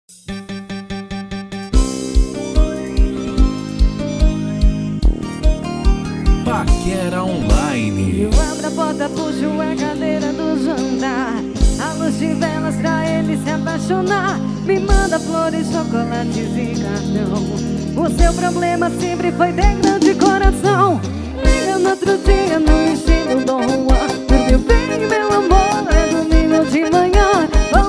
Paquera Online. Eu abro a porta, puxo a cadeira do jantar, a luz de velas pra ele se apaixonar. Me manda flores, chocolates e cartão. O seu problema sempre foi ter grande coração. Liga no outro dia no estilo Dom Juan. Dormiu bem, meu amor, é domingo de manhã.